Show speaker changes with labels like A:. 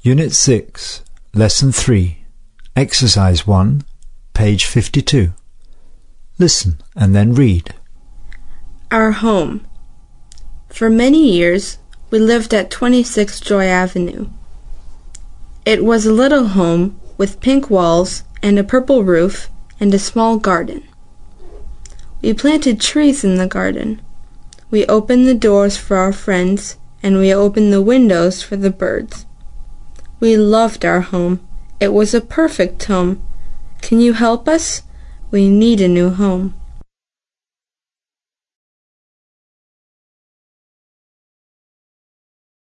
A: Unit 6, Lesson 3, Exercise 1, page 52. Listen and then read.
B: Our home. For many years, we lived at 26 Joy Avenue. It was a little home with pink walls and a purple roof and a small garden. We planted trees in the garden. We opened the doors for our friends, and we opened the windows for the birds. We loved our home. It was a perfect home. Can you help us? We need a new home.